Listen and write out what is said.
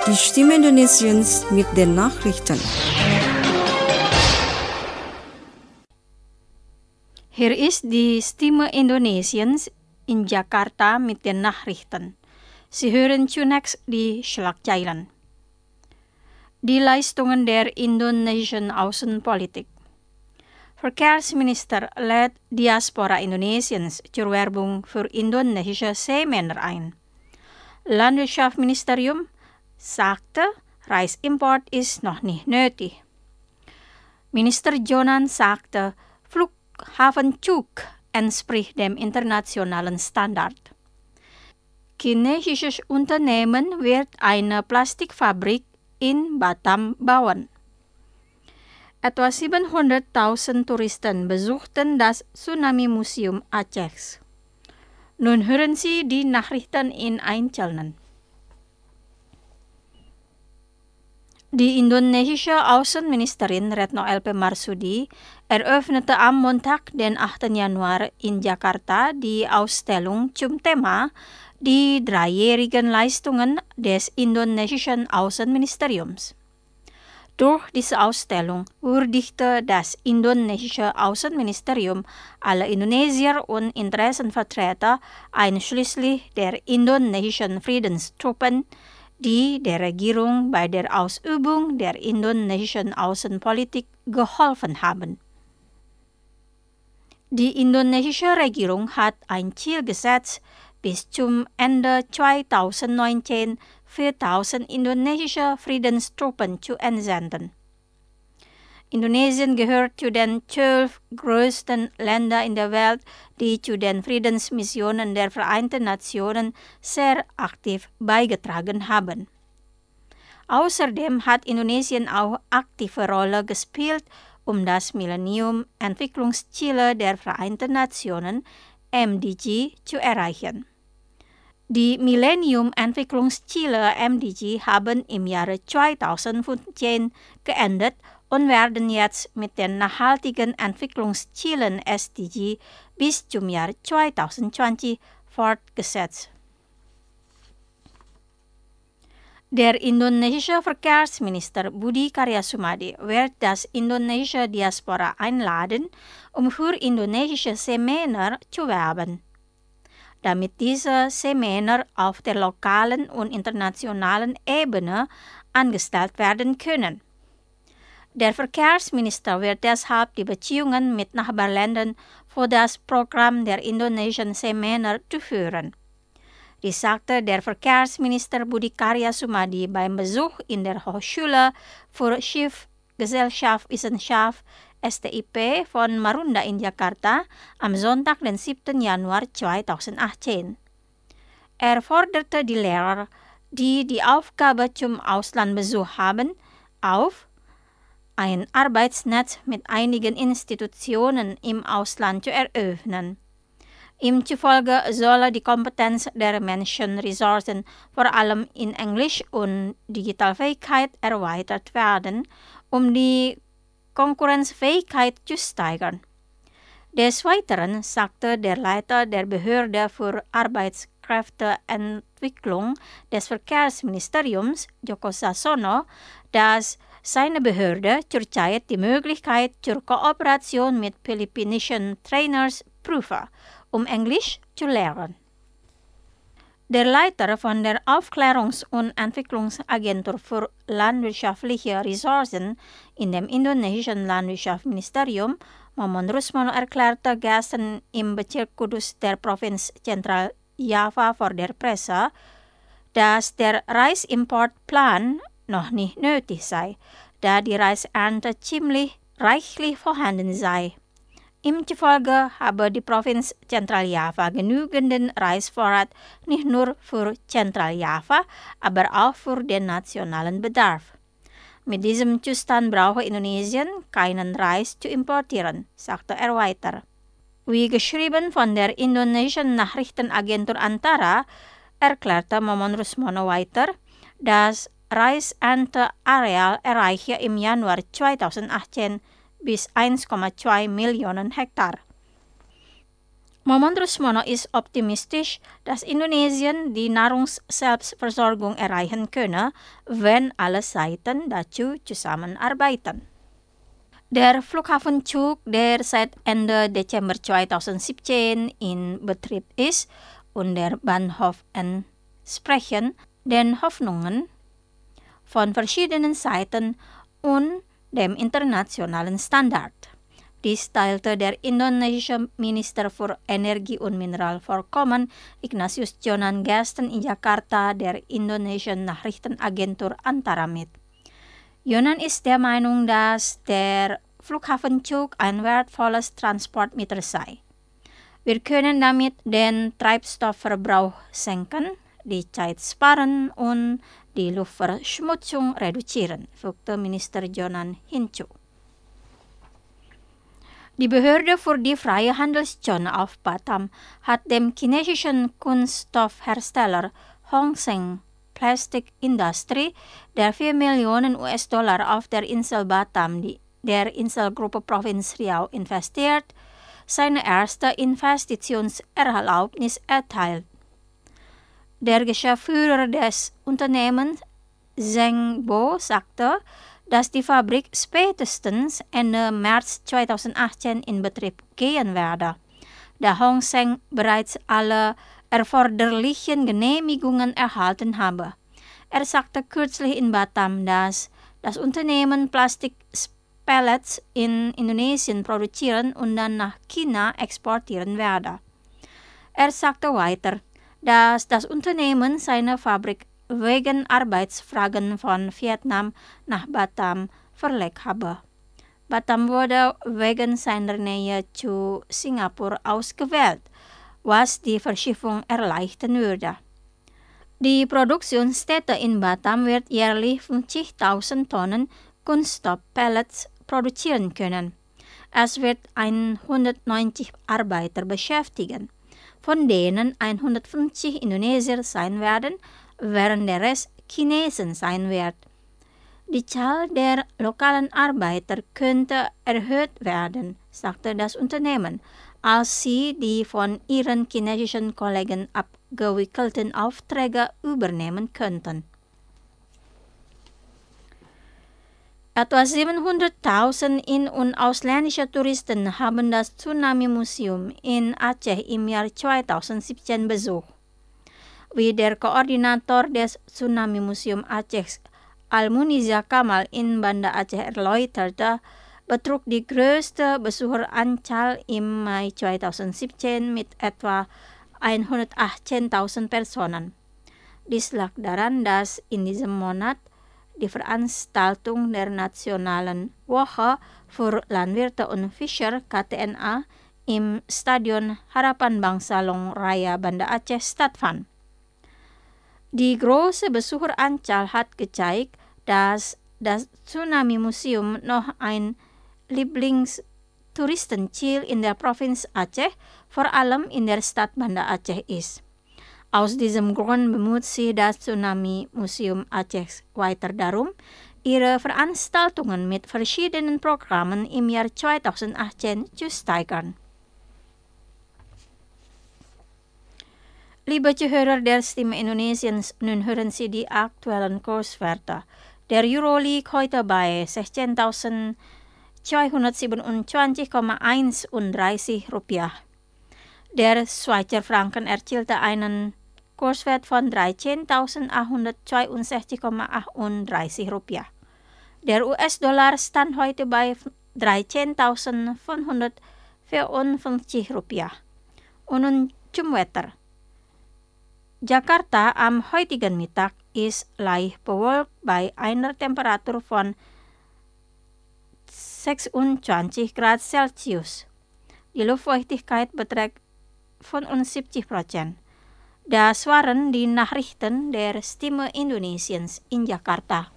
Die Stimme Indonesiens mit den Nachrichten. Hier ist die Stimme Indonesiens in Jakarta mit den Nachrichten. Sie hören zunächst die Schlagzeilen. Die Leistungen der indonesischen Außenpolitik. Verkehrsminister lädt Diaspora Indonesiens zur Werbung für indonesische Seemänner ein. Landwirtschaftsministerium sagte, Reisimport ist noch nicht nötig. Minister Jonan sagte, Flughafenzug entspricht dem internationalen Standard. Chinesisches Unternehmen wird eine Plastikfabrik in Batam bauen. Etwa 700.000 Touristen besuchten das Tsunami-Museum Aceh. Nun hören Sie die Nachrichten in Einzelnen. Die indonesische Außenministerin Retno LP Marsudi eröffnete am Montag, den 8. Januar in Jakarta, die Ausstellung zum Thema die dreijährigen Leistungen des indonesischen Außenministeriums. Durch diese Ausstellung würdigte das indonesische Außenministerium alle Indonesier und Interessenvertreter, einschließlich der indonesischen Friedenstruppen, die der Regierung bei der Ausübung der indonesischen Außenpolitik geholfen haben. Die indonesische Regierung hat ein Ziel gesetzt, bis zum Ende 2019 4.000 indonesische Friedenstruppen zu entsenden. Indonesien gehört zu den 12 größten Ländern in der Welt, die zu den Friedensmissionen der Vereinten Nationen sehr aktiv beigetragen haben. Außerdem hat Indonesien auch aktive Rolle gespielt, um das Millennium-Entwicklungsziele der Vereinten Nationen (MDG) zu erreichen. Die Millennium-Entwicklungsziele MDG haben im Jahre 2015 geendet und werden jetzt mit den nachhaltigen Entwicklungszielen SDG bis zum Jahr 2020 fortgesetzt. Der indonesische Verkehrsminister Budi Karya Sumadi wird das indonesische Diaspora einladen, um für indonesische Seemänner zu werben. Damit diese Seemänner auf der lokalen und internationalen Ebene angestellt werden können. Der Verkehrsminister wird deshalb die Beziehungen mit Nachbarländern für das Programm der indonesischen Seemänner durchführen. Dies sagte der Verkehrsminister Budi Karya Sumadi beim Besuch in der Hochschule für Schiffsgesellschaft Wissenschaft STIP von Marunda in Jakarta am Sonntag, den 7. Januar 2018. Er forderte die Lehrer, die die Aufgabe zum Auslandsbesuch haben, auf, ein Arbeitsnetz mit einigen Institutionen im Ausland zu eröffnen. Ihm zufolge solle die Kompetenz der Menschenressourcen vor allem in Englisch und Digitalfähigkeit erweitert werden, um die Konkurrenzfähigkeit zu steigern. Des Weiteren sagte der Leiter der Behörde für Arbeitskräfteentwicklung des Verkehrsministeriums, Joko Sasono, dass seine Behörde zurzeit die Möglichkeit zur Kooperation mit philippinischen Trainers prüfe, um Englisch zu lernen. Der Leiter von der Aufklärungs- und Entwicklungsagentur für landwirtschaftliche Ressourcen in dem indonesischen Landwirtschaftsministerium, Momon Rusmono, erklärte gestern im Bezirk Kudus der Provinz Zentral Java vor der Presse, dass der Reisimportplan noch nicht nötig sei, da die Reisernte ziemlich reichlich vorhanden sei. Ihm zufolge habe die Provinz Zentral Java genügenden Reisvorrat nicht nur für Zentral Java, aber auch für den nationalen Bedarf. Mit diesem Zustand brauche Indonesien keinen Reis zu importieren, sagte er weiter. Wie geschrieben von der indonesischen Nachrichtenagentur Antara, erklärte Momon Rusmono weiter, das Reisernteareal erreiche im Januar 2018 bis 1,2 Millionen Hektar. Momon Rusmono ist optimistisch, dass Indonesien die Nahrungsselbstversorgung erreichen könne, wenn alle Seiten dazu zusammenarbeiten. Der Flughafenzug, der seit Ende Dezember 2017 in Betrieb ist, und der Bahnhof entsprechen den Hoffnungen von verschiedenen Seiten und dem internationalen Standard. Dies teilte der indonesische Minister für Energie und Mineralvorkommen Ignatius Jonan gestern in Jakarta der indonesischen Nachrichtenagentur Antara mit. Jonan ist der Meinung, dass der Flughafenzug ein wertvolles Transportmittel sei. Wir können damit den Treibstoffverbrauch senken, die Zeit sparen und die Luftverschmutzung reduzieren, fügte Minister Jonan hinzu. Die Behörde für die freie Handelszone auf Batam hat dem chinesischen Kunststoffhersteller Hong Seng Plastic Industry, der 4 Millionen US-Dollar auf der Insel Batam, der Inselgruppe Provinz Riau, investiert, seine erste Investitionserlaubnis erteilt. Der Geschäftsführer des Unternehmens, Zheng Bo, sagte, dass die Fabrik spätestens Ende März 2018 in Betrieb gehen werde, da Hong Seng bereits alle erforderlichen Genehmigungen erhalten habe. Er sagte kürzlich in Batam, dass das Unternehmen Plastikpellets in Indonesien produzieren und dann nach China exportieren werde. Er sagte weiter, dass das Unternehmen seine Fabrik wegen Arbeitsfragen von Vietnam nach Batam verlegt habe. Batam wurde wegen seiner Nähe zu Singapur ausgewählt, was die Verschiffung erleichtern würde. Die Produktionsstätte in Batam wird jährlich 50.000 Tonnen Kunststoffpellets produzieren können. Es wird 190 Arbeiter beschäftigen, von denen 150 Indonesier sein werden, während der Rest Chinesen sein wird. Die Zahl der lokalen Arbeiter könnte erhöht werden, sagte das Unternehmen, als sie die von ihren chinesischen Kollegen abgewickelten Aufträge übernehmen könnten. Etwa 700.000 in- und ausländische Touristen haben das Tsunami-Museum in Aceh im Jahr 2017 besucht. Wie der Koordinator des Tsunami-Museum Aceh, Al-Muniza Kamal in Banda Aceh erläuterte, betrug die größte Besucheranzahl im Mai 2017 mit etwa 118.000 Personen. Dies lag daran, dass in diesem Monat die Veranstaltung der Nationalen Woche für Landwirte und Fischer KTNA im Stadion Harapan Bangsa Long Raya Banda Aceh stattfand. Die große Besucheranzahl hat gezeigt, dass das Tsunami-Museum noch ein Lieblingstouristenziel in der Provinz Aceh, vor allem in der Stadt Banda Aceh ist. Aus diesem Grund bemüht sich das Tsunami-Museum Aceh weiter darum, ihre Veranstaltungen mit verschiedenen Programmen im Jahr 2018 zu steigern. Liebe Zuhörer der Stimme Indonesiens, nun hören Sie die aktuellen Kurswerte. Der Euro liegt heute bei 16.227,31 Rupiah. Der Schweizer Franken erzielte einen Kurswert von 13.862,38 Rupiah. Der US-Dollar stand heute bei 13.554 Rupiah. Und nun zum Wetter. Jakarta am heutigen Mittag ist leicht bewölkt bei einer Temperatur von 26 Grad Celsius. Die Luftfeuchtigkeit beträgt 75%. Das waren die Nachrichten der Stimme Indonesiens in Jakarta.